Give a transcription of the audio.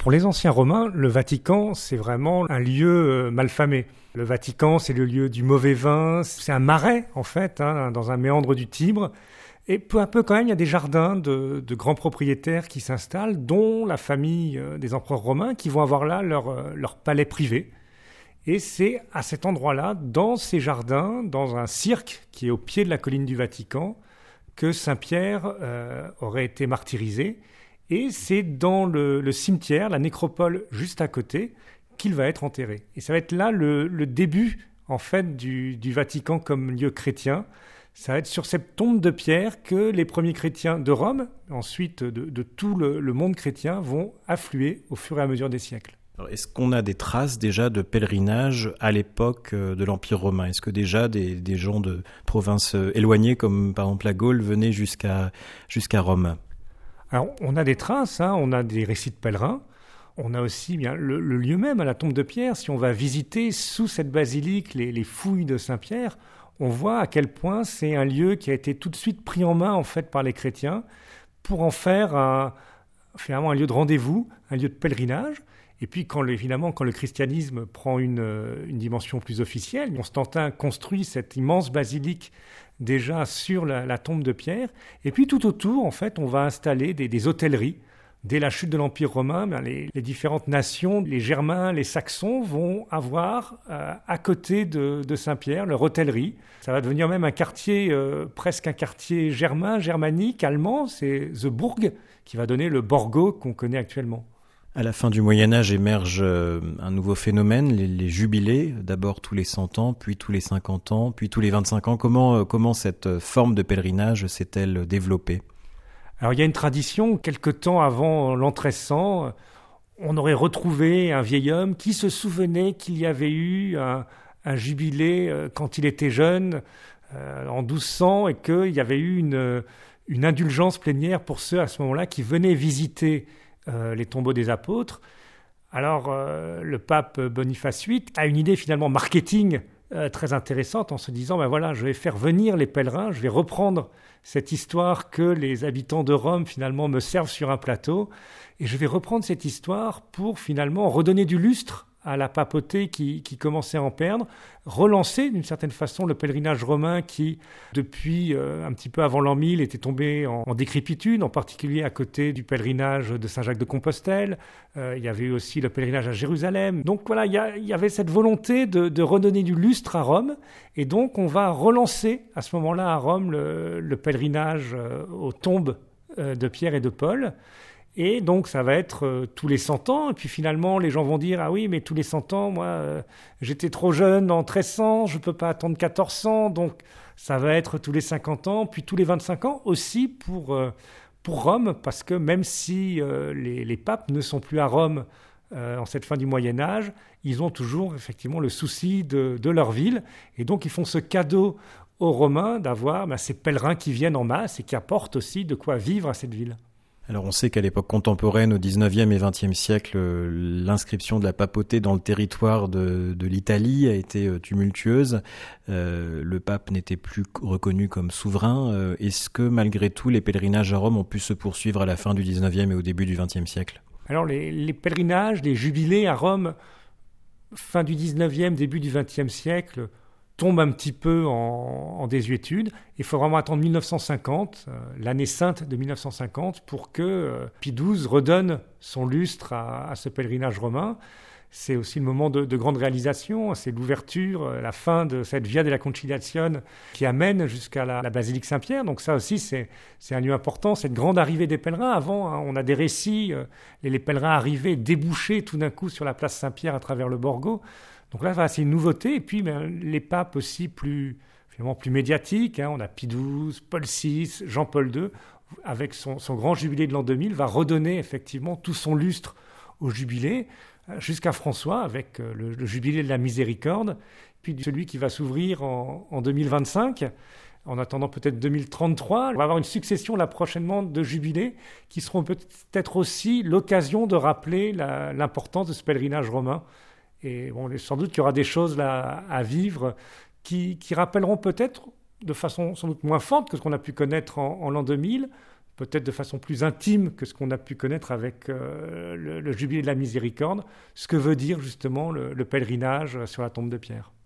Pour les anciens Romains, le Vatican, c'est vraiment un lieu malfamé. Le Vatican, c'est le lieu du mauvais vin, c'est un marais, en fait, dans un méandre du Tibre. Et peu à peu, quand même, il y a des jardins de grands propriétaires qui s'installent, dont la famille des empereurs romains, qui vont avoir là leur palais privé. Et c'est à cet endroit-là, dans ces jardins, dans un cirque qui est au pied de la colline du Vatican, que Saint-Pierre aurait été martyrisé. Et c'est dans le cimetière, la nécropole juste à côté, qu'il va être enterré. Et ça va être là le début, en fait, du Vatican comme lieu chrétien. Ça va être sur cette tombe de pierre que les premiers chrétiens de Rome, ensuite de tout le monde chrétien, vont affluer au fur et à mesure des siècles. Alors, est-ce qu'on a des traces déjà de pèlerinage à l'époque de l'Empire romain ? Est-ce que déjà des gens de provinces éloignées, comme par exemple la Gaule, venaient jusqu'à Rome ? Alors, on a des traces, on a des récits de pèlerins. On a aussi bien le lieu même, à la tombe de Pierre. Si on va visiter sous cette basilique les fouilles de Saint-Pierre, on voit à quel point c'est un lieu qui a été tout de suite pris en main en fait, par les chrétiens pour en faire finalement un lieu de rendez-vous, un lieu de pèlerinage. Et puis évidemment, quand le christianisme prend une dimension plus officielle, Constantin construit cette immense basilique déjà sur la tombe de Pierre. Et puis tout autour, en fait, on va installer des hôtelleries. Dès la chute de l'Empire romain, les différentes nations, les Germains, les Saxons, vont avoir à côté de Saint-Pierre leur hôtellerie. Ça va devenir même un quartier, presque un quartier germanique, allemand. C'est The Burg, qui va donner le Borgo qu'on connaît actuellement. À la fin du Moyen-Âge émerge un nouveau phénomène, les jubilés, d'abord tous les 100 ans, puis tous les 50 ans, puis tous les 25 ans. Comment cette forme de pèlerinage s'est-elle développée ? Alors il y a une tradition, quelque temps avant l'an 1300, on aurait retrouvé un vieil homme qui se souvenait qu'il y avait eu un jubilé quand il était jeune, en 1200, et qu'il y avait eu une indulgence plénière pour ceux à ce moment-là qui venaient visiter les tombeaux des apôtres. Alors, le pape Boniface VIII a une idée finalement marketing très intéressante en se disant, je vais faire venir les pèlerins, je vais reprendre cette histoire que les habitants de Rome finalement me servent sur un plateau, et je vais reprendre cette histoire pour finalement redonner du lustre à la papauté qui commençait à en perdre, relancer d'une certaine façon le pèlerinage romain qui, depuis un petit peu avant l'an 1000, était tombé en décrépitude, en particulier à côté du pèlerinage de Saint-Jacques-de-Compostelle. Il y avait aussi le pèlerinage à Jérusalem. Donc voilà, il y avait cette volonté de redonner du lustre à Rome, et donc on va relancer à ce moment-là à Rome le pèlerinage aux tombes de Pierre et de Paul. Et donc, ça va être tous les 100 ans. Et puis finalement, les gens vont dire « Ah oui, mais tous les 100 ans, moi, j'étais trop jeune en 1300, je ne peux pas attendre 1400. » Donc, ça va être tous les 50 ans, puis tous les 25 ans aussi pour Rome, parce que même si les papes ne sont plus à Rome en cette fin du Moyen-Âge, ils ont toujours effectivement le souci de leur ville. Et donc, ils font ce cadeau aux Romains d'avoir ces pèlerins qui viennent en masse et qui apportent aussi de quoi vivre à cette ville. Alors on sait qu'à l'époque contemporaine, au 19e et 20e siècle, l'inscription de la papauté dans le territoire de l'Italie a été tumultueuse. Le pape n'était plus reconnu comme souverain. Est-ce que malgré tout, les pèlerinages à Rome ont pu se poursuivre à la fin du 19e et au début du 20e siècle ? Alors les pèlerinages, les jubilés à Rome, fin du 19e, début du 20e siècle, tombe un petit peu en désuétude. Il faut vraiment attendre 1950, l'année sainte de 1950, pour que Pie XII redonne son lustre à ce pèlerinage romain. C'est aussi le moment de grande réalisation, c'est l'ouverture, la fin de cette Via della Conciliazione qui amène jusqu'à la basilique Saint-Pierre. Donc ça aussi, c'est un lieu important, cette grande arrivée des pèlerins. Avant, on a des récits, les pèlerins arrivaient, débouchaient tout d'un coup sur la place Saint-Pierre à travers le Borgo. Donc là, c'est une nouveauté. Et puis, les papes aussi plus médiatiques. On a Pie XII, Paul VI, Jean-Paul II, avec son grand jubilé de l'an 2000, va redonner effectivement tout son lustre au jubilé, jusqu'à François, avec le jubilé de la miséricorde, puis celui qui va s'ouvrir en 2025. En attendant peut-être 2033, on va avoir une succession là prochainement de jubilés qui seront peut-être aussi l'occasion de rappeler l'importance de ce pèlerinage romain. Et sans doute qu'il y aura des choses là à vivre qui rappelleront peut-être, de façon sans doute moins forte que ce qu'on a pu connaître en l'an 2000, peut-être de façon plus intime que ce qu'on a pu connaître avec le Jubilé de la Miséricorde, ce que veut dire justement le pèlerinage sur la tombe de Pierre.